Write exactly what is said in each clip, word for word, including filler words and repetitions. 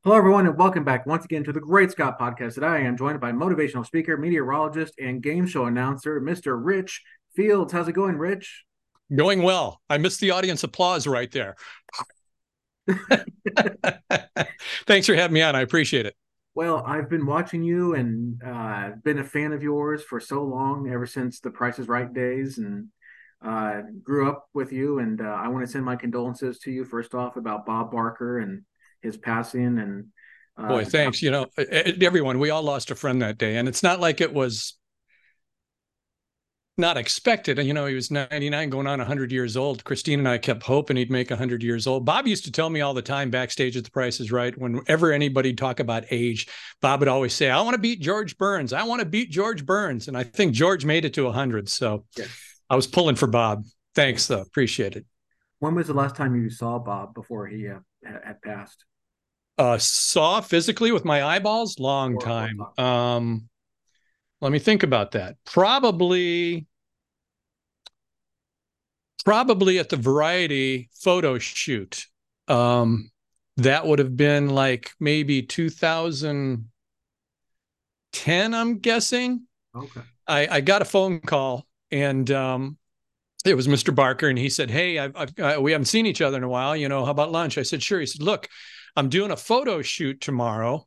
Hello, everyone, and welcome back once again to the Great Scott Podcast. Today, I am joined by motivational speaker, meteorologist, and game show announcer, Mister Rich Fields. How's it going, Rich? Going well. I missed the audience applause right there. Thanks for having me on. I appreciate it. Well, I've been watching you and uh, been a fan of yours for so long, ever since the Price is Right days, and uh, grew up with you. And uh, I want to send my condolences to you first off about Bob Barker and his passing. And uh, Boy, thanks. You know, e- e- everyone, we all lost a friend that day. And it's not like it was not expected. You know, he was ninety-nine going on one hundred years old. Christine and I kept hoping he'd make one hundred years old. Bob used to tell me all the time backstage at The Price is Right, whenever anybody talk about age, Bob would always say, I want to beat George Burns. I want to beat George Burns. And I think George made it to one hundred. So yes. I was pulling for Bob. Thanks, though. Appreciate it. When was the last time you saw Bob before he uh, had passed? Uh, saw physically with my eyeballs, long Or, or time. talked? Um, let me think about that. Probably, probably at the Variety photo shoot. Um, that would have been like maybe two thousand ten, I'm guessing. Okay. I, I got a phone call and um, it was Mister Barker, and he said, "Hey, I've, I've, uh, we haven't seen each other in a while. You know, how about lunch?" I said, "Sure." He said, "Look, I'm doing a photo shoot tomorrow.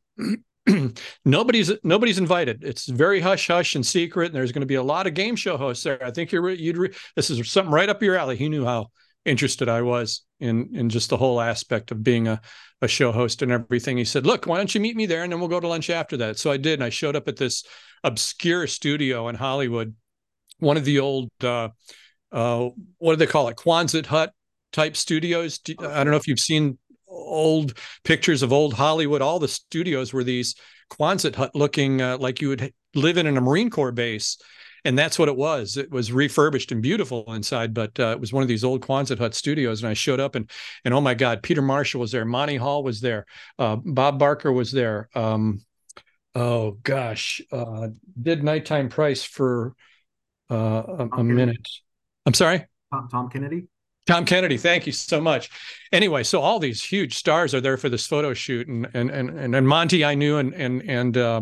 nobody's nobody's invited. It's very hush hush and secret. And there's going to be a lot of game show hosts there. I think you're you'd re- this is something right up your alley." He knew how interested I was in in just the whole aspect of being a a show host and everything. He said, "Look, why don't you meet me there, and then we'll go to lunch after that." So I did, and I showed up at this obscure studio in Hollywood, one of the old uh, uh, what do they call it? Quonset hut type studios. I don't Okay. know if you've seen old pictures of old Hollywood. All the studios were these Quonset hut looking uh, like you would live in, in a Marine Corps base. And that's what it was. It was refurbished and beautiful inside, but uh, it was one of these old Quonset hut studios. And I showed up, and and oh my God, Peter Marshall was there, Monty Hall was there, uh, Bob Barker was there. Um, oh gosh, uh, did Nighttime Price for uh, a, a Tom Kennedy. minute. I'm sorry. Tom, Tom Kennedy. Tom Kennedy, thank you so much. Anyway, so all these huge stars are there for this photo shoot, and and and and Monty I knew, and and and uh,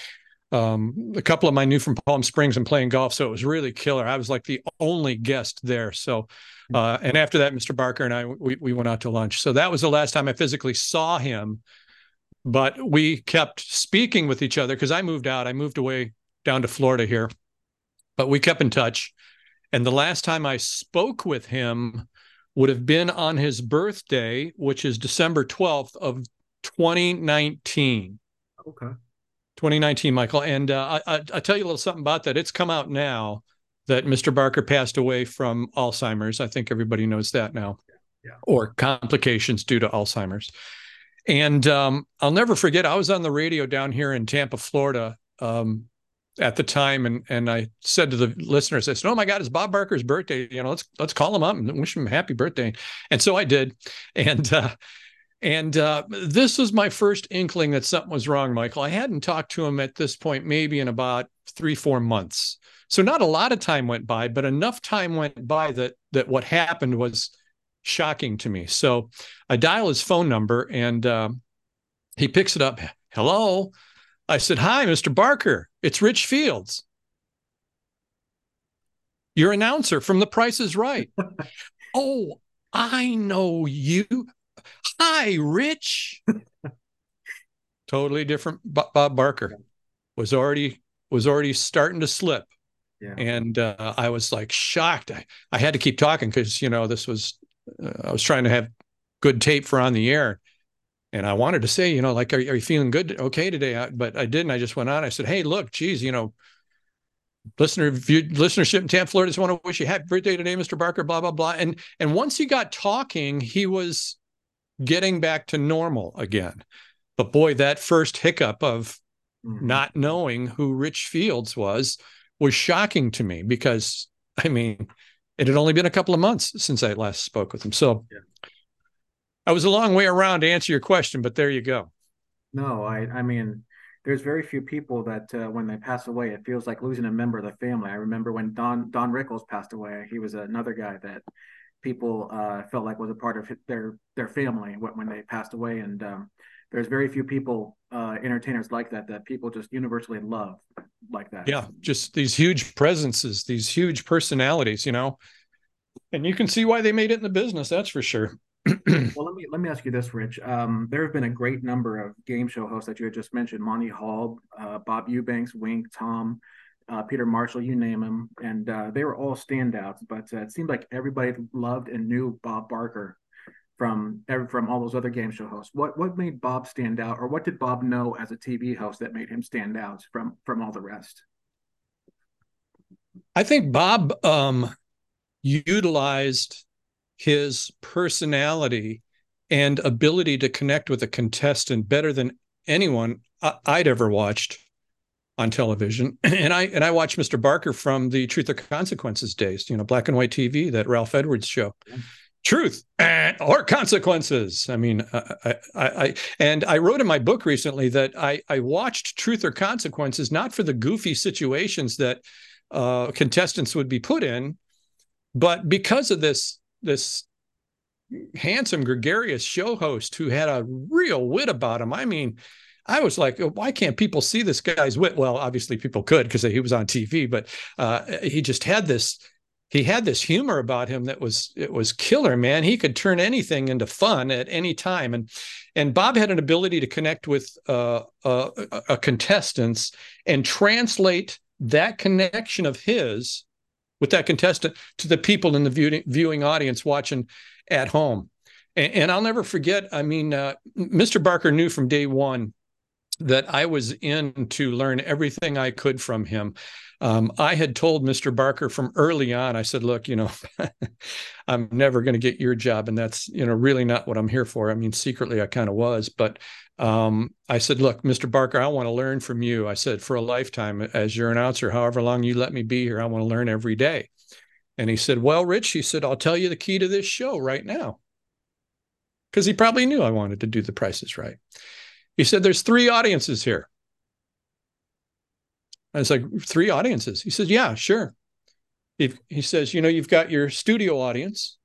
um, a couple of my knew from Palm Springs and playing golf, so it was really killer. I was like the only guest there. So, uh, and after that, Mister Barker and I we we went out to lunch. So that was the last time I physically saw him. But we kept speaking with each other because I moved out. I moved away down to Florida here, but we kept in touch. And the last time I spoke with him would have been on his birthday, which is December twelfth of twenty nineteen. Okay. twenty nineteen, Michael. And uh, I, I, I'll tell you a little something about that. It's come out now that Mister Barker passed away from Alzheimer's. I think everybody knows that now, Yeah. or complications due to Alzheimer's. And um, I'll never forget, I was on the radio down here in Tampa, Florida, um, at the time, and and I said to the listeners, I said, "Oh my God, it's Bob Barker's birthday. You know, let's let's call him up and wish him a happy birthday." And so I did, and uh, and uh, this was my first inkling that something was wrong, Michael. I hadn't talked to him at this point, maybe in about three four months. So not a lot of time went by, but enough time went by that that what happened was shocking to me. So I dial his phone number, and uh, he picks it up. Hello. I said, "Hi, Mister Barker. It's Rich Fields, your announcer from The Price is Right." "Oh, I know you. Hi, Rich." Totally different. Bob Barker was already was already starting to slip, Yeah. and uh, I was like shocked. I, I had to keep talking because you know this was uh, I was trying to have good tape for on the air. And I wanted to say, you know, like, are, are you feeling good? Okay today. I, but I didn't. I just went on. I said, "Hey, look, geez, you know, listener view, listenership in Tampa, Florida, just want to wish you happy birthday today, Mister Barker, blah, blah, blah." And and once he got talking, he was getting back to normal again. But boy, that first hiccup of Hmm. not knowing who Rich Fields was was shocking to me because, I mean, it had only been a couple of months since I last spoke with him. So Yeah. I was a long way around to answer your question, but there you go. No, I, I mean, there's very few people that uh, when they pass away, it feels like losing a member of the family. I remember when Don Don Rickles passed away. He was another guy that people uh, felt like was a part of their their family when, when they passed away. And um, there's very few people, uh, entertainers like that, that people just universally love like that. Yeah, just these huge presences, these huge personalities, you know, and you can see why they made it in the business. That's for sure. Well, let me let me ask you this, Rich. Um, there have been a great number of game show hosts that you had just mentioned: Monty Hall, uh, Bob Eubanks, Wink, Tom, uh, Peter Marshall, you name them, and uh, they were all standouts. But uh, it seemed like everybody loved and knew Bob Barker from from all those other game show hosts. What what made Bob stand out, or what did Bob know as a T V host that made him stand out from from all the rest? I think Bob um, utilized his personality and ability to connect with a contestant better than anyone I'd ever watched on television. And I and I watched Mister Barker from the Truth or Consequences days, you know, black and white T V, that Ralph Edwards show. Yeah. Truth or consequences. I mean, I, I, I and I wrote in my book recently that I, I watched Truth or Consequences not for the goofy situations that uh, contestants would be put in, but because of this this handsome, gregarious show host who had a real wit about him. I mean, I was like, why can't people see this guy's wit? Well, obviously people could because he was on T V, but uh, he just had this. He had this humor about him that was it was killer, man. He could turn anything into fun at any time, and and Bob had an ability to connect with uh, uh, a contestants and translate that connection of his with that contestant to the people in the viewing, viewing audience watching at home. And, and I'll never forget. I mean, uh, Mister Barker knew from day one that I was in to learn everything I could from him. Um, I had told Mister Barker from early on, I said, look, you know, I'm never going to get your job. And that's, you know, really not what I'm here for. I mean, secretly, I kind of was. But um, I said, look, Mister Barker, I want to learn from you. I said, for a lifetime as your announcer, however long you let me be here, I want to learn every day. And he said, well, Rich, he said, I'll tell you the key to this show right now. Because he probably knew I wanted to do The Price is Right. He said, there's three audiences here. I was like, three audiences? He said, yeah, sure. He, he says, you know, you've got your studio audience.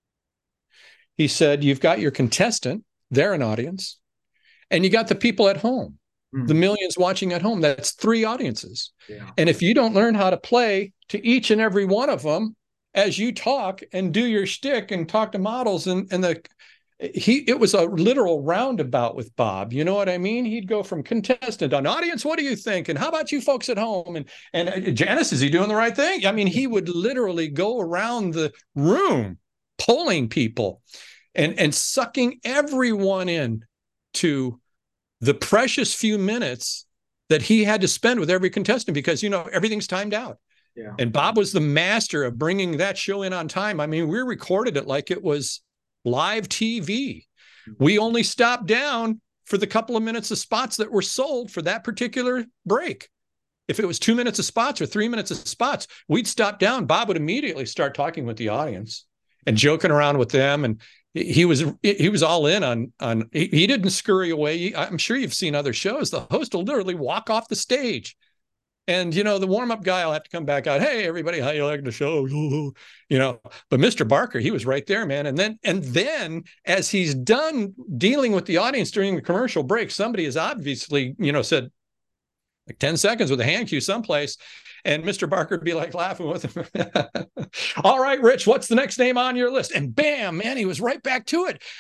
He said, you've got your contestant, they're an audience. And you got the people at home, mm. the millions watching at home. That's three audiences. Yeah. And if you don't learn how to play to each and every one of them as you talk and do your shtick and talk to models and, and the he it was a literal roundabout with Bob. You know what I mean? He'd go from contestant on audience, what do you think? And how about you folks at home? And and uh, Janice, is he doing the right thing? I mean, he would literally go around the room polling people and and sucking everyone in to the precious few minutes that he had to spend with every contestant because, you know, everything's timed out. Yeah. And Bob was the master of bringing that show in on time. I mean, we recorded it like it was live T V. We only stopped down for the couple of minutes of spots that were sold for that particular break. If it was two minutes of spots or three minutes of spots, we'd stop down. Bob would immediately start talking with the audience and joking around with them. And he was he was all in on on. He, he didn't scurry away. I'm sure you've seen other shows. The host will literally walk off the stage. And, you know, the warm-up guy will have to come back out. Hey, everybody, how you like the show? You know, but Mister Barker, he was right there, man. And then and then as he's done dealing with the audience during the commercial break, somebody has obviously, you know, said like ten seconds with a hand cue someplace. And Mister Barker would be like laughing with him. All right, Rich, what's the next name on your list? And bam, man, he was right back to it.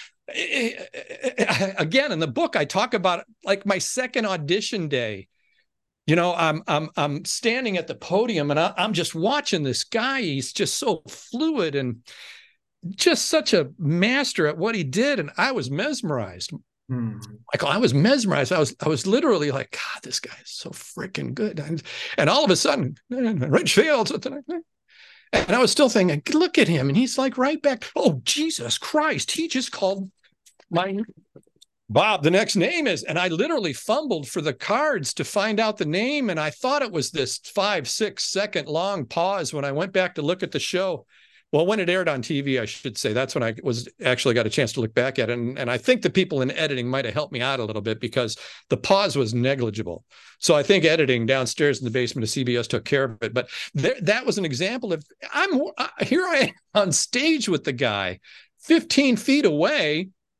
Again, in the book, I talk about like my second audition day. You know, I'm I'm I'm standing at the podium and I, I'm just watching this guy. He's just so fluid and just such a master at what he did, and I was mesmerized. Hmm. Like I was mesmerized. I was I was literally like, God, this guy is so freaking good. And, and all of a sudden, Rich Fields, and I was still thinking, look at him, and he's like right back. Oh, Jesus Christ! He just called my. Bob, the next name is, and I literally fumbled for the cards to find out the name. And I thought it was this five, six second long pause when I went back to look at the show. Well, when it aired on T V, I should say, that's when I was actually got a chance to look back at it. And, and I think the people in editing might have helped me out a little bit because the pause was negligible. So I think editing downstairs in the basement of C B S took care of it. But there, that was an example of, I'm uh, here I am on stage with the guy fifteen feet away.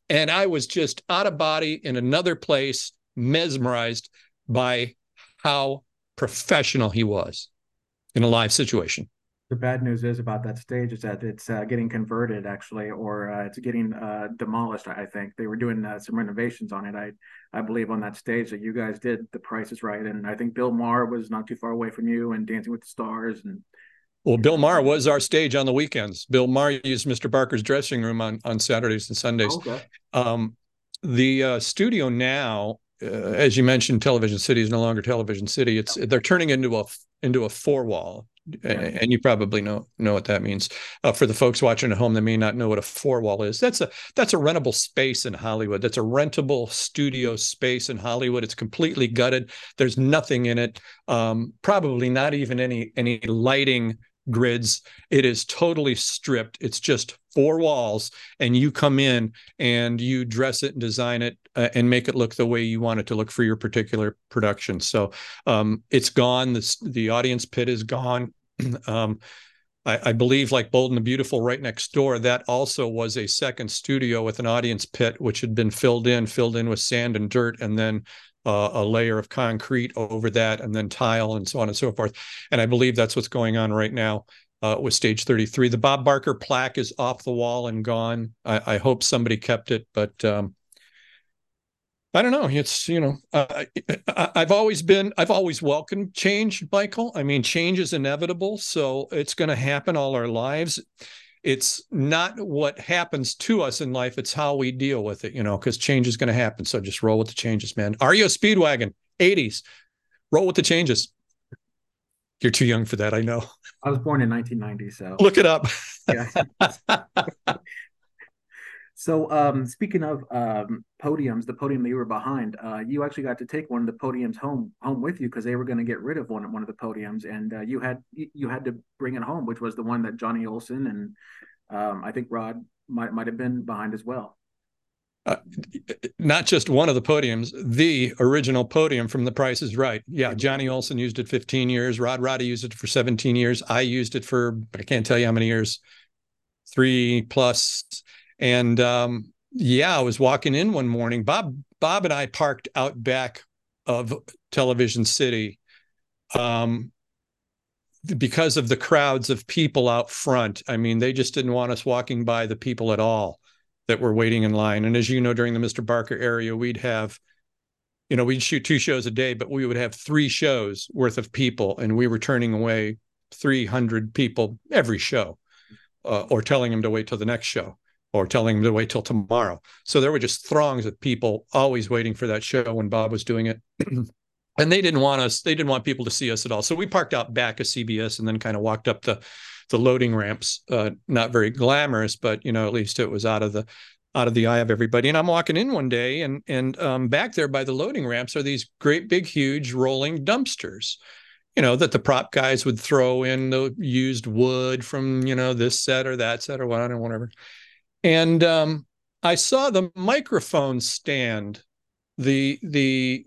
And I was just out of body in another place, mesmerized by how professional he was in a live situation. The bad news is about that stage is that it's uh, getting converted actually, or uh, it's getting uh, demolished. I think they were doing uh, some renovations on it. I I believe on that stage that you guys did The Price is Right, and I think Bill Maher was not too far away from you, and Dancing with the Stars, and Well, Bill Maher was our stage on the weekends. Bill Maher used Mister Barker's dressing room on on Saturdays and Sundays. okay. Um, the uh, studio now, uh, as you mentioned, Television City is no longer Television City. It's they're turning into a into a four wall. Yeah. And you probably know know what that means. Uh, for the folks watching at home that may not know what a four wall is, that's a that's a rentable space in Hollywood. That's a rentable studio space in Hollywood. It's completely gutted. There's nothing in it. Um, probably not even any any lighting grids. It is totally stripped. It's just four walls, and you come in and you dress it and design it uh, and make it look the way you want it to look for your particular production. So um, it's gone. The, the audience pit is gone. um, I, I believe, like Bold and the Beautiful right next door, that also was a second studio with an audience pit, which had been filled in, filled in with sand and dirt, and then uh, a layer of concrete over that, and then tile, and so on and so forth. And I believe that's what's going on right now uh, with Stage thirty-three. The Bob Barker plaque is off the wall and gone. I, I hope somebody kept it, but um, I don't know. It's, you know, uh, I've always been, I've always welcomed change, Michael. I mean, change is inevitable, so it's going to happen all our lives. It's not what happens to us in life, it's how we deal with it, you know, because change is going to happen. So just roll with the changes, man. R E O Speedwagon, eighties, roll with the changes. You're too young for that, I know. I was born in nineteen ninety, so look it up. Yeah. So, um, speaking of um, podiums, the podium that you were behind, uh, you actually got to take one of the podiums home home with you because they were going to get rid of one one of the podiums, and uh, you had you had to bring it home, which was the one that Johnny Olson and um, I think Rod might might have been behind as well. Uh, not just one of the podiums, the original podium from The Price is Right. Yeah, Johnny Olson used it fifteen years. Rod Roddy used it for seventeen years. I used it for, I can't tell you how many years, three plus. And um, yeah, I was walking in one morning. Bob, Bob and I parked out back of Television City um, because of the crowds of people out front. I mean, they just didn't want us walking by the people at all that were waiting in line. And as you know, during the Mister Barker area, we'd have, you know, we'd shoot two shows a day, but we would have three shows worth of people, and we were turning away three hundred people every show, uh, or telling them to wait till the next show, or telling them to wait till tomorrow. So there were just throngs of people always waiting for that show when Bob was doing it. And they didn't want us, they didn't want people to see us at all. So we parked out back of C B S and then kind of walked up the, the loading ramps. Uh, not very glamorous, but, you know, at least it was out of the, out of the eye of everybody. And I'm walking in one day, and, and um, back there by the loading ramps are these great big, huge rolling dumpsters, you know, that the prop guys would throw in the used wood from, you know, this set or that set or whatever, whatever. And um, I saw the microphone stand, the the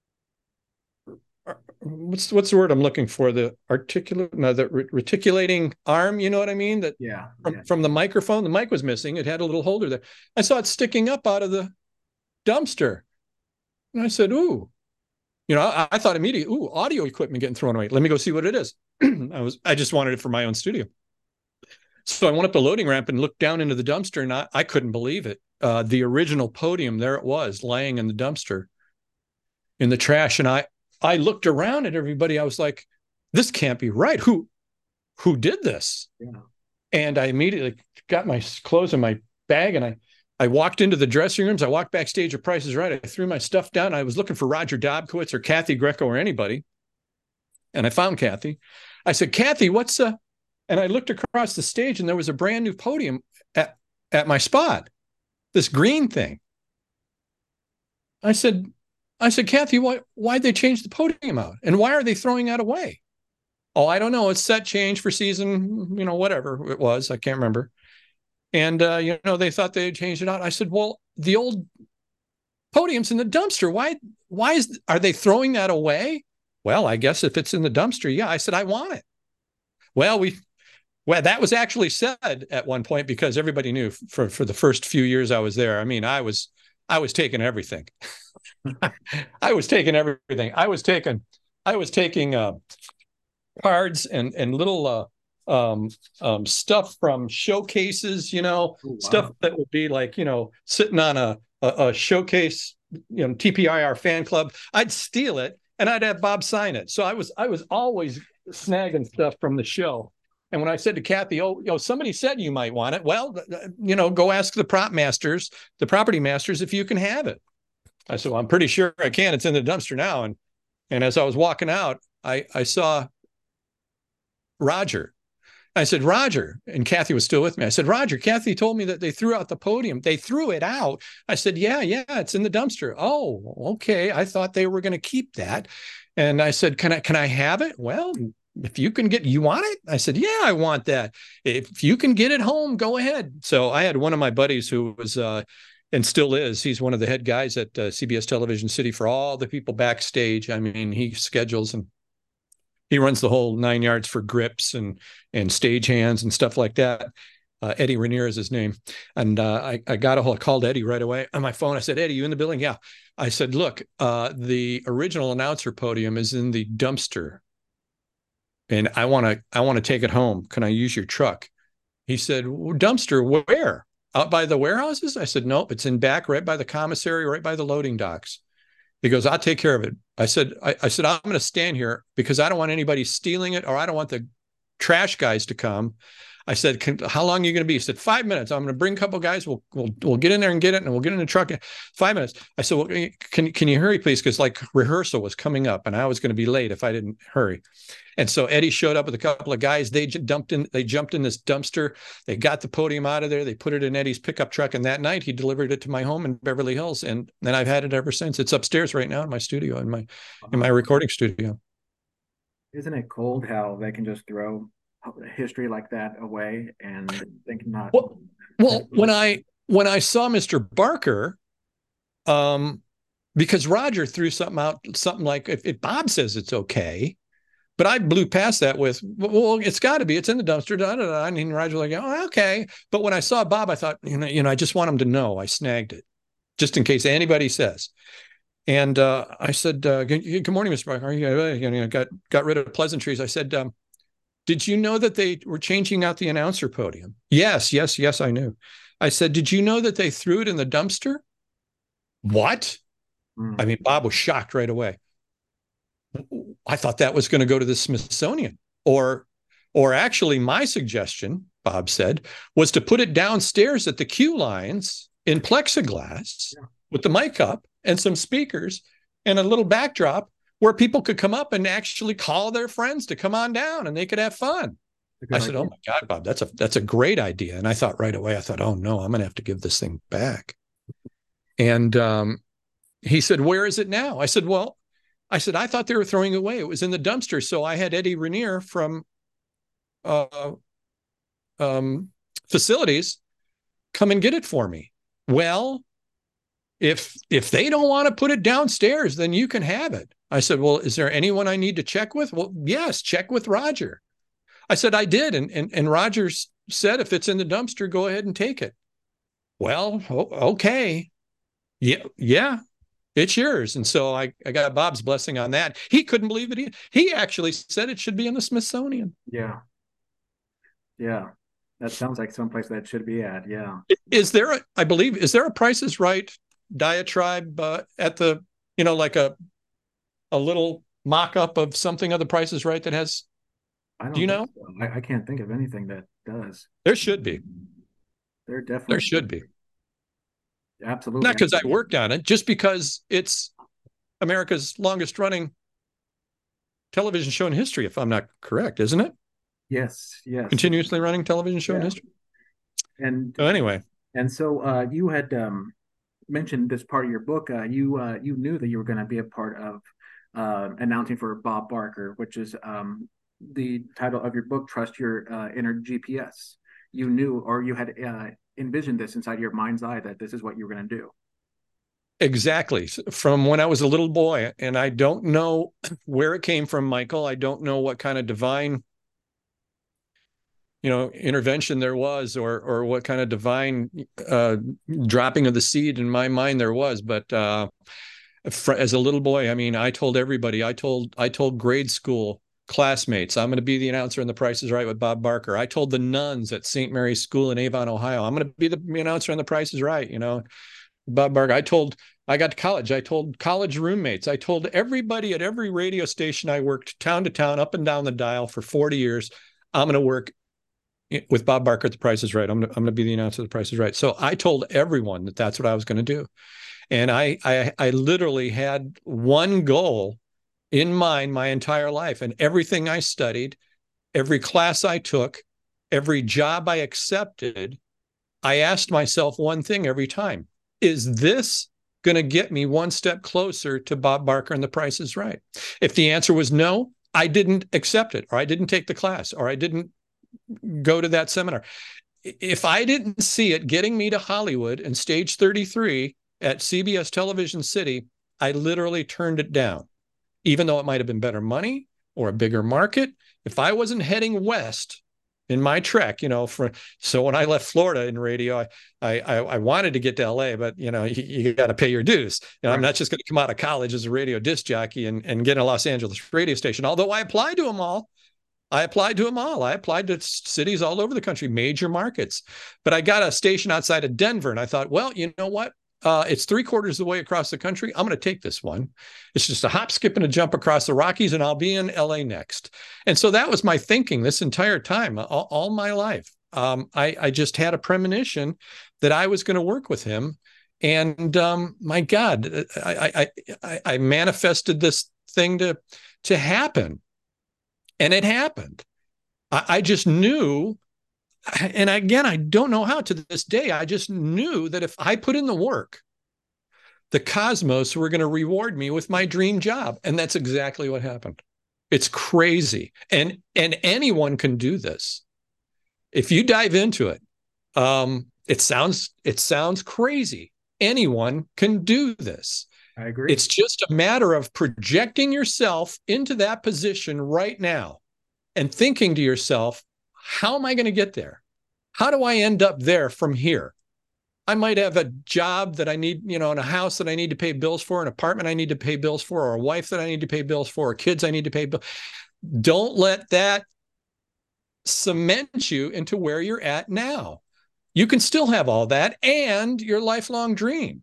what's what's the word I'm looking for? The articulate, no, the reticulating arm. You know what I mean? That yeah, from, yeah. from the microphone, the mic was missing. It had a little holder there. I saw it sticking up out of the dumpster, and I said, "Ooh." You know, I, I thought immediately, "Ooh, audio equipment getting thrown away. Let me go see what it is." I was, I just wanted it for my own studio. So I went up the loading ramp and looked down into the dumpster, and I, I couldn't believe it. Uh, the original podium, there it was, laying in the dumpster, in the trash. And I, I looked around at everybody. I was like, "This can't be right. Who, who did this?" Yeah. And I immediately got my clothes in my bag, and I, I walked into the dressing rooms. I walked backstage at Price is Right. I threw my stuff down. I was looking for Roger Dobkowitz or Kathy Greco or anybody, and I found Kathy. I said, "Kathy, what's uh?" And I looked across the stage, and there was a brand new podium at, at my spot, this green thing. I said, I said, "Kathy, why, why'd they change the podium out? And why are they throwing that away?" "Oh, I don't know. It's set change for season, you know, whatever it was. I can't remember." And, uh, you know, they thought they had changed it out. I said, "Well, the old podium's in the dumpster. Why, why is, are they throwing that away?" "Well, I guess if it's in the dumpster, yeah." I said, "I want it." "Well, we, Well, that was actually said at one point because everybody knew for, for the first few years I was there. I mean, I was I was taking everything. I was taking everything. I was taking I was taking uh, cards and and little uh, um, um, stuff from showcases, you know, Oh, stuff wow. that would be like, you know, sitting on a, a, a showcase, you know, T P I R fan club. I'd steal it and I'd have Bob sign it. So I was I was always snagging stuff from the show. And when I said to Kathy, oh, you know, somebody said you might want it. Well, you know, go ask the prop masters, the property masters, if you can have it. I said, well, I'm pretty sure I can. It's in the dumpster now. And and as I was walking out, I I saw Roger. I said, Roger, and Kathy was still with me. I said, Roger, Kathy told me that they threw out the podium. They threw it out. I said, yeah, yeah, it's in the dumpster. Oh, okay. I thought they were going to keep that. And I said, can I, can I have it? Well, if you can get, you want it? I said, yeah, I want that. If you can get it home, go ahead. So I had one of my buddies who was, uh, and still is, he's one of the head guys at uh, C B S Television City for all the people backstage. I mean, he schedules and he runs the whole nine yards for grips and and stage hands and stuff like that. Uh, Eddie Rainier is his name. And uh, I, I got a hold, called Eddie right away on my phone. I said, Eddie, you in the building? Yeah. I said, look, uh, the original announcer podium is in the dumpster and I want to, I want to take it home. Can I use your truck? He said, well, dumpster, where? Out by the warehouses? I said, nope, it's in back, right by the commissary, right by the loading docks. He goes, I'll take care of it. I said, I, I said, I'm going to stand here because I don't want anybody stealing it or I don't want the trash guys to come. I said, Can, how long are you going to be? He said, five minutes. I'm going to bring a couple of guys. We'll, we'll, we'll get in there and get it and we'll get in the truck. Five minutes. I said, well, can, can you hurry, please? Because like rehearsal was coming up and I was going to be late if I didn't hurry. And so Eddie showed up with a couple of guys. They dumped in, they jumped in this dumpster. They got the podium out of there. They put it in Eddie's pickup truck. And that night he delivered it to my home in Beverly Hills. And then I've had it ever since. It's upstairs right now in my studio, in my, in my recording studio. Isn't it cold how they can just throw history like that away and think not? Well, well, when I, when I saw Mister Barker, um, because Roger threw something out, something like, if, if Bob says it's okay, but I blew past that with, well, it's got to be, it's in the dumpster. Da, da, da. And Roger was like, oh, okay. But when I saw Bob, I thought, you know, you know, I just want him to know I snagged it just in case anybody says. And uh, I said, uh, good, good morning, Mister Barker. You know, got, got rid of pleasantries. I said, um, did you know that they were changing out the announcer podium? Yes, yes, yes, I knew. I said, did you know that they threw it in the dumpster? What? Mm. I mean, Bob was shocked right away. I thought that was going to go to the Smithsonian. Or, or actually, my suggestion, Bob said, was to put it downstairs at the queue lines in plexiglass yeah. with the mic up and some speakers and a little backdrop where people could come up and actually call their friends to come on down and they could have fun. I said, idea. Oh my God, Bob, that's a that's a great idea. And I thought right away, I thought, oh no, I'm going to have to give this thing back. And um, he said, where is it now? I said, well, I said, I thought they were throwing it away. It was in the dumpster. So I had Eddie Rainier from uh, um, facilities come and get it for me. Well, if if they don't want to put it downstairs, then you can have it. I said, well, is there anyone I need to check with? Well, yes, check with Roger. I said, I did. And, and, and Roger said, if it's in the dumpster, go ahead and take it. Well, okay. Yeah, yeah, it's yours. And so I, I got Bob's blessing on that. He couldn't believe it. He, he actually said it should be in the Smithsonian. Yeah. Yeah. That sounds like someplace that should be at. Yeah. Is there a, I believe, is there a Price is Right diatribe uh, at the, you know, like a, a little mock-up of something of the Price is Right that has, I don't do you know? So. I, I can't think of anything that does. There should be. There definitely There should be. Absolutely. Not because I worked on it, just because it's America's longest running television show in history, if I'm not correct, isn't it? Yes, yes. Continuously running television show yeah. in history. And so anyway. And so uh, you had um, mentioned this part of your book. Uh, you uh, you knew that you were going to be a part of uh, announcing for Bob Barker, which is um, the title of your book, Trust Your uh, Inner G P S. You knew, or you had uh, envisioned this inside your mind's eye that this is what you were going to do. Exactly. From when I was a little boy, and I don't know where it came from, Michael. I don't know what kind of divine you know, intervention there was, or or what kind of divine uh, dropping of the seed in my mind there was. But uh, as a little boy, I mean, I told everybody, I told I told grade school classmates, I'm going to be the announcer in The Price is Right with Bob Barker. I told the nuns at Saint Mary's School in Avon, Ohio, I'm going to be the announcer on The Price is Right, you know, Bob Barker. I told, I got to college, I told college roommates, I told everybody at every radio station I worked town to town, up and down the dial for forty years, I'm going to work with Bob Barker at The Price is Right. I'm going to, I'm going to be the announcer of The Price is Right. So I told everyone that that's what I was going to do. And I, I, I literally had one goal in mind my entire life, and everything I studied, every class I took, every job I accepted, I asked myself one thing every time: is this going to get me one step closer to Bob Barker and The Price is Right? If the answer was no, I didn't accept it, or I didn't take the class, or I didn't go to that seminar. If I didn't see it getting me to Hollywood and Stage thirty-three at C B S Television City, I literally turned it down, even though it might have been better money or a bigger market. If I wasn't heading west in my trek, you know, for, so when I left Florida in radio, I, I, I wanted to get to L A, but you know, you, you got to pay your dues. You know, right. I'm not just going to come out of college as a radio disc jockey and, and get a Los Angeles radio station. Although I applied to them all. I applied to them all. I applied to cities all over the country, major markets, but I got a station outside of Denver, and I thought, well, you know what? Uh, it's three quarters of the way across the country. I'm going to take this one. It's just a hop, skip, and a jump across the Rockies, and I'll be in L A next. And so that was my thinking this entire time, all, all my life. Um, I, I just had a premonition that I was going to work with him. And um, my God, I, I, I, I manifested this thing to, to happen. And it happened. I, I just knew. And again, I don't know how to this day. I just knew that if I put in the work, the cosmos were going to reward me with my dream job. And that's exactly what happened. It's crazy. And, and anyone can do this. If you dive into it, um, it sounds, it sounds crazy. Anyone can do this. I agree. It's just a matter of projecting yourself into that position right now and thinking to yourself, how am I going to get there? How do I end up there from here? I might have a job that I need, you know, in a house that I need to pay bills for, an apartment I need to pay bills for, or a wife that I need to pay bills for, or kids I need to pay bills. Don't let that cement you into where you're at now. You can still have all that and your lifelong dream.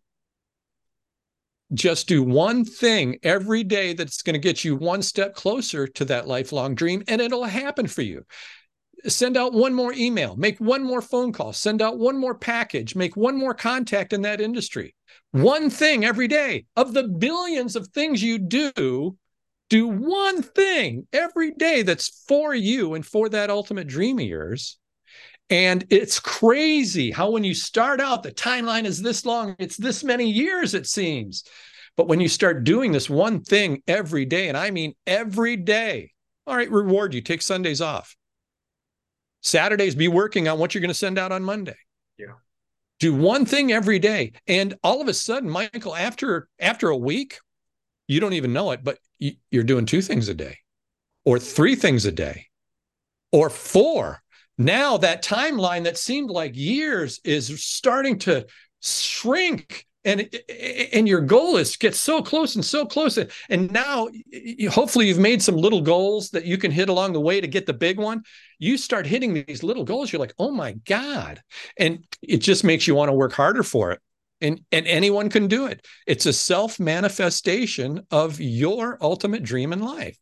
Just do one thing every day that's going to get you one step closer to that lifelong dream, and it'll happen for you. Send out one more email, make one more phone call, send out one more package, make one more contact in that industry. One thing every day. Of the billions of things you do, do one thing every day that's for you and for that ultimate dream of yours. And it's crazy how when you start out, the timeline is this long, it's this many years, it seems. But when you start doing this one thing every day, and I mean every day, all right, reward you, take Sundays off. Saturdays, be working on what you're going to send out on Monday. Yeah. Do one thing every day. And all of a sudden, Michael, after, after a week, you don't even know it, but you're doing two things a day, or three things a day, or four. Now that timeline that seemed like years is starting to shrink, and and your goal is to get so close and so close. And now you, hopefully you've made some little goals that you can hit along the way to get the big one. You start hitting these little goals, you're like, oh my God. And it just makes you want to work harder for it. And, and anyone can do it. It's a self-manifestation of your ultimate dream in life.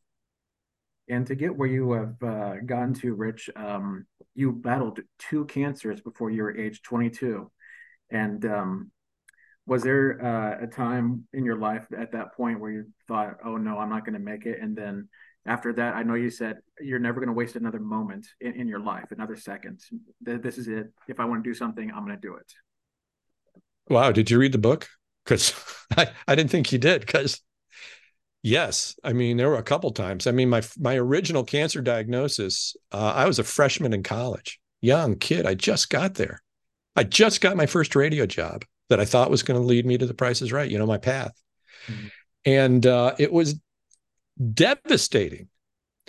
And to get where you have uh, gotten to, Rich, um, you battled two cancers before you were age twenty-two. And um, was there uh, a time in your life at that point where you thought, oh, no, I'm not going to make it? And then after that, I know you said you're never going to waste another moment in, in your life, another second. This is it. If I want to do something, I'm going to do it. Wow. Did you read the book? Because I, I didn't think you did. Because yes, I mean, there were a couple times. I mean, my my original cancer diagnosis, uh, I was a freshman in college, young kid. I just got there. I just got my first radio job that I thought was going to lead me to The Price is Right, you know, my path. Mm-hmm. And uh, it was devastating.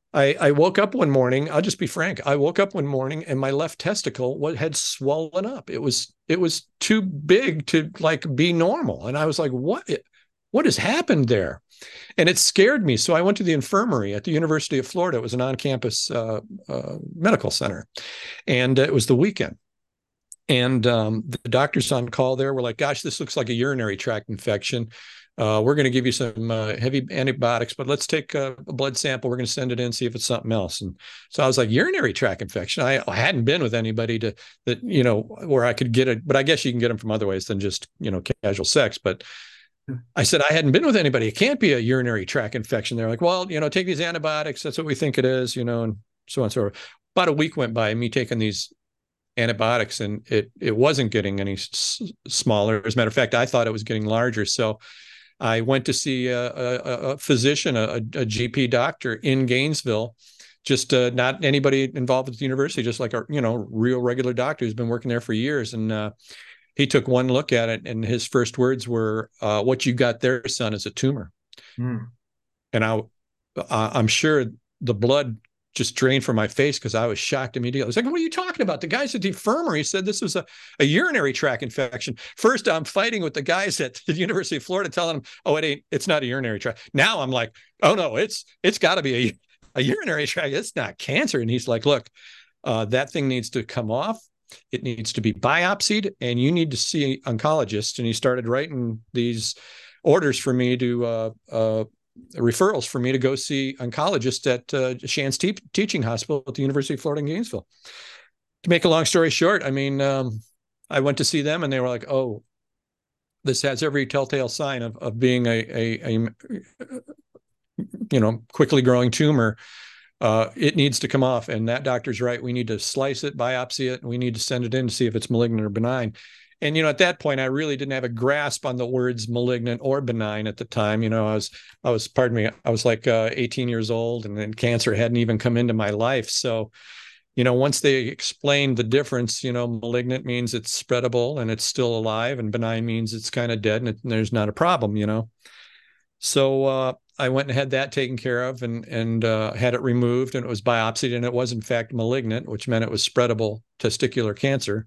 I, I woke up one morning. I'll just be frank. I woke up one morning and my left testicle what had swollen up. It was it was too big to like be normal. And I was like, what what has happened there? And it scared me. So I went to the infirmary at the University of Florida. It was an on-campus uh, uh, medical center, and it was the weekend. And um, the doctors on call there were like, "Gosh, this looks like a urinary tract infection. Uh, we're going to give you some uh, heavy antibiotics, but let's take a, a blood sample. We're going to send it in, see if it's something else." And so I was like, "Urinary tract infection." I, I hadn't been with anybody to that, you know, where I could get it, but I guess you can get them from other ways than just, you know, casual sex. But I said, I hadn't been with anybody. It can't be a urinary tract infection. They're like, "Well, you know, take these antibiotics. That's what we think it is, you know," and so on and so forth. About a week went by, me taking these antibiotics, and it it wasn't getting any s- smaller. As a matter of fact, I thought it was getting larger. So I went to see a, a, a physician, a, a G P doctor in Gainesville, just uh, not anybody involved with the university, just like a, you know, real regular doctor who's been working there for years. And uh, he took one look at it, and his first words were, uh, "What you got there, son, is a tumor." Mm. And I, uh, I'm sure the blood just drained from my face because I was shocked immediately. I was like, "What are you talking about?" The guys at the infirmary said this was a, a urinary tract infection. First, I'm fighting with the guys at the University of Florida, telling them, "Oh, it ain't. It's not a urinary tract." Now I'm like, "Oh no, it's it's got to be a, a urinary tract. It's not cancer." And he's like, "Look, uh, that thing needs to come off. It needs to be biopsied, and you need to see an oncologist." And he started writing these orders for me to uh, uh, referrals for me to go see oncologists at uh, Shands Te- Teaching Hospital at the University of Florida in Gainesville. To make a long story short, I mean, um, I went to see them, and they were like, "Oh, this has every telltale sign of, of being a, a, a, you know, quickly growing tumor. Uh, it needs to come off." And that doctor's right. We need to slice it, biopsy it, and we need to send it in to see if it's malignant or benign. And, you know, at that point, I really didn't have a grasp on the words malignant or benign at the time. You know, I was, I was, pardon me, I was like uh, eighteen years old, and then cancer hadn't even come into my life. So, you know, once they explained the difference, you know, malignant means it's spreadable and it's still alive, and benign means it's kind of dead and, it, and there's not a problem, you know. So uh, I went and had that taken care of, and and uh, had it removed, and it was biopsied, and it was in fact malignant, which meant it was spreadable testicular cancer.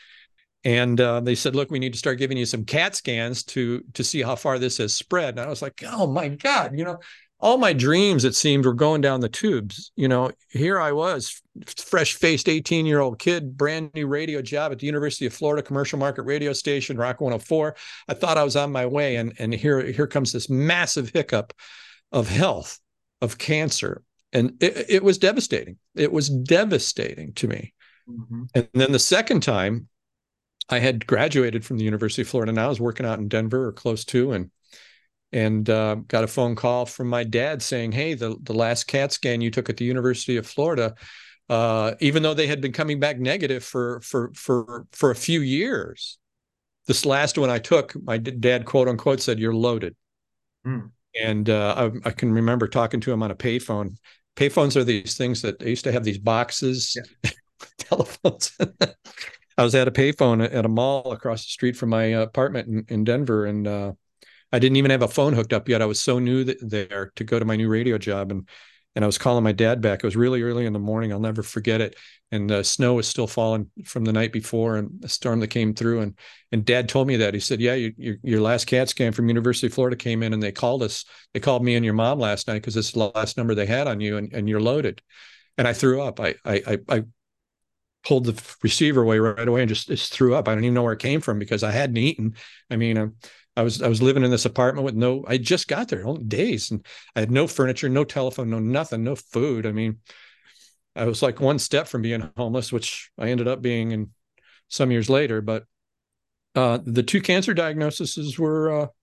And uh, they said, "Look, we need to start giving you some CAT scans to to see how far this has spread." And I was like, "Oh my God, you know, all my dreams, it seemed, were going down the tubes. You know, here I was, fresh-faced eighteen-year-old kid, brand new radio job at the University of Florida commercial market radio station, Rock one oh four. I thought I was on my way, and and here here comes this massive hiccup of health, of cancer, and it, it was devastating. It was devastating to me. Mm-hmm. And then the second time, I had graduated from the University of Florida, and I was working out in Denver or close to, and and uh, got a phone call from my dad saying, "Hey, the, the last CAT scan you took at the University of Florida, uh, even though they had been coming back negative for for for for a few years, this last one I took, my dad quote unquote said, 'You're loaded.'" Mm. And uh, I, I can remember talking to him on a payphone. Payphones are these things that they used to have these boxes, Yeah. telephones. I was at a payphone at a mall across the street from my apartment in, in Denver, and uh, I didn't even have a phone hooked up yet. I was so new th- there to go to my new radio job, and and I was calling my dad back. It was really early in the morning. I'll never forget it. And the snow was still falling from the night before, and a storm that came through. And and Dad told me that. He said, "Yeah, you, you, your last CAT scan from University of Florida came in, and they called us. They called me and your mom last night because this is the last number they had on you, and, and you're loaded." And I threw up. I I I, I pulled the receiver away right away and just, just threw up. I don't even know where it came from because I hadn't eaten. I mean, uh, I was I was living in this apartment with no. I just got there only days, and I had no furniture, no telephone, no nothing, no food. I mean, I was like one step from being homeless, which I ended up being in some years later. But uh, the two cancer diagnoses were uh,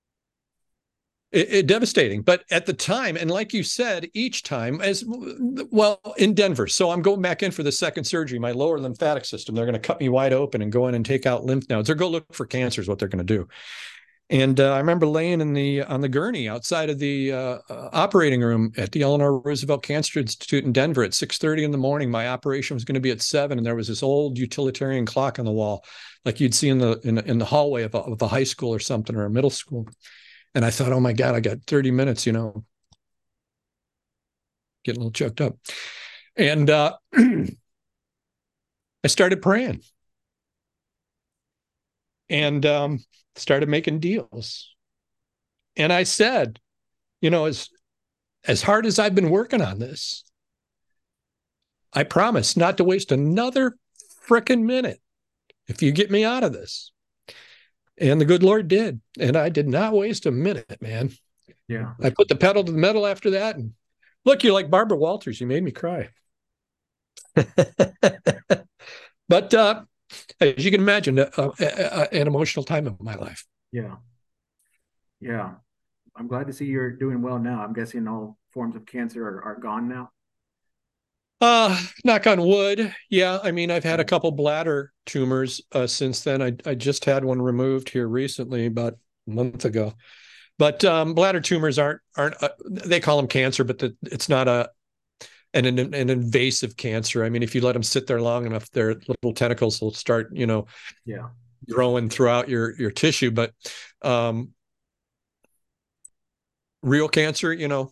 it, it devastating. But at the time, and like you said, each time, as well in Denver. So I'm going back in for the second surgery, my lower lymphatic system. They're going to cut me wide open and go in and take out lymph nodes, or go look for cancer is what they're going to do. And uh, I remember laying in the on the gurney outside of the uh, uh, operating room at the Eleanor Roosevelt Cancer Institute in Denver at six thirty in the morning. My operation was going to be at seven, and there was this old utilitarian clock on the wall, like you'd see in the in, in the hallway of a, of a high school or something, or a middle school. And I thought, "Oh my God, I got thirty minutes, you know." getting a little choked up. And uh, I started praying and um, started making deals. And I said, you know, as as hard as I've been working on this, I promise not to waste another frickin' minute if you get me out of this. And the good Lord did. And I did not waste a minute, man. Yeah. I put the pedal to the metal after that. And look, you're like Barbara Walters. You made me cry. But uh, as you can imagine, uh, uh, uh, an emotional time of my life. Yeah. Yeah. I'm glad to see you're doing well now. I'm guessing all forms of cancer are, are gone now. Uh, knock on wood. Yeah, I mean, I've had a couple bladder tumors uh, since then. I I just had one removed here recently, about a month ago. But um, bladder tumors aren't aren't uh, they call them cancer, but the, it's not a an, an an invasive cancer. I mean, if you let them sit there long enough, their little tentacles will start, you know, yeah, growing throughout your your tissue. But um, real cancer, you know,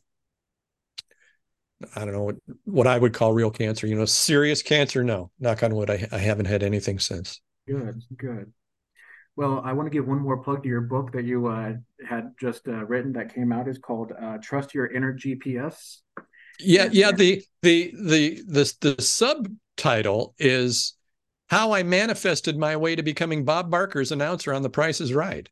I don't know what, what I would call real cancer, you know, serious cancer. No, knock on wood. I, I haven't had anything since. good, good. Well, I want to give one more plug to your book that you uh, had just uh, written that came out. Is called uh, "Trust Your Inner G P S." Yeah, And, yeah. The the the the the subtitle is "How I Manifested My Way to Becoming Bob Barker's Announcer on The Price Is Right"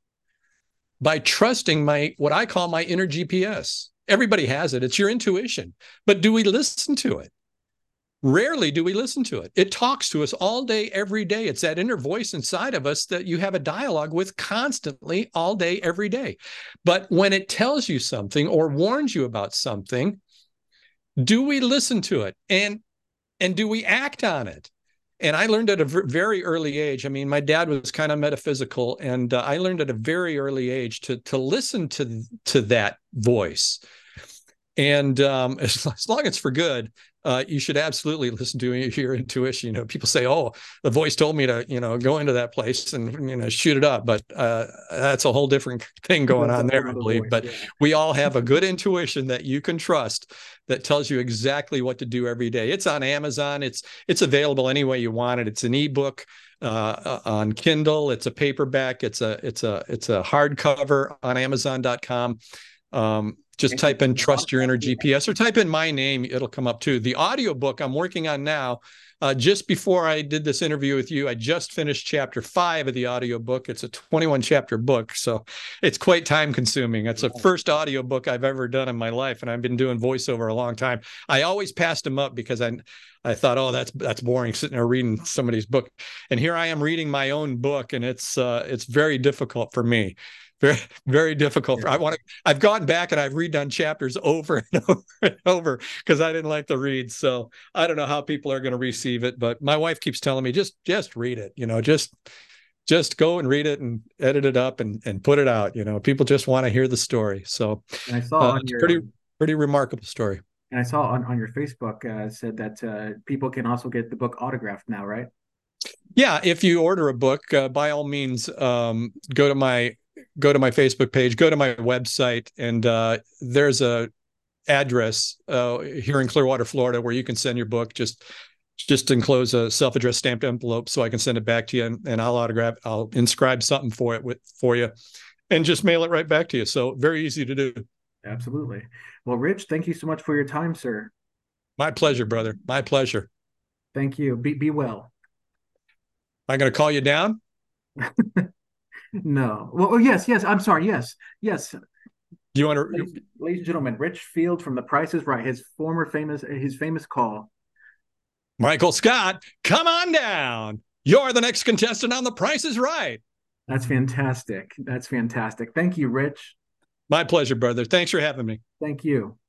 by trusting my what I call my inner G P S. Everybody has it. It's your intuition. But do we listen to it? Rarely do we listen to it. It talks to us all day, every day. It's that inner voice inside of us that you have a dialogue with constantly, all day, every day. But when it tells you something or warns you about something, do we listen to it? And, and do we act on it? And I learned at a very early age. I mean, my dad was kind of metaphysical, and uh, I learned at a very early age to, to listen to, to that voice. And um, as, as long as it's for good, uh, you should absolutely listen to your intuition. You know, people say, "Oh, the voice told me to, you know, go into that place and, you know, shoot it up." But uh, that's a whole different thing going on there, I believe. Voice, but yeah. We all have a good intuition that you can trust that tells you exactly what to do every day. It's on Amazon. It's it's available any way you want it. It's an ebook uh, on Kindle. It's a paperback. It's a it's a it's a hardcover on Amazon dot com. Um, just type in "Trust Your Inner G P S" or type in my name. It'll come up too. The audiobook I'm working on now, uh, just before I did this interview with you, I just finished chapter five of the audiobook. It's a twenty-one chapter book, so it's quite time consuming. It's the first audiobook I've ever done in my life, and I've been doing voiceover a long time. I always passed them up because I I thought, oh, that's that's boring sitting there reading somebody's book. And here I am reading my own book, and it's uh, it's very difficult for me. Very, very difficult. Yeah. I want to. I've gone back and I've redone chapters over and over and over because I didn't like the read. So I don't know how people are going to receive it, but my wife keeps telling me just, just read it. You know, just, just go and read it and edit it up and and put it out. You know, people just want to hear the story. So and I saw uh, on it's your pretty, pretty remarkable story. And I saw on on your Facebook uh, said that uh, people can also get the book autographed now, right? Yeah, if you order a book, uh, by all means, um, go to my go to my Facebook page, go to my website, and uh, there's a address uh, here in Clearwater, Florida, where you can send your book. Just just enclose a self-addressed stamped envelope so I can send it back to you, and, and I'll autograph, I'll inscribe something for it with for you, and just mail it right back to you. So very easy to do. Absolutely. Well, Rich, thank you so much for your time, sir. My pleasure, brother. My pleasure. Thank you. Be be well. Am I going to call you down? No. Well, oh, yes, yes. I'm sorry. Yes, yes. Do you want to, ladies, ladies and gentlemen, Rich Field from The Price Is Right. His former famous, his famous call. Michael Scott, come on down. You're the next contestant on The Price Is Right. That's fantastic. That's fantastic. Thank you, Rich. My pleasure, brother. Thanks for having me. Thank you.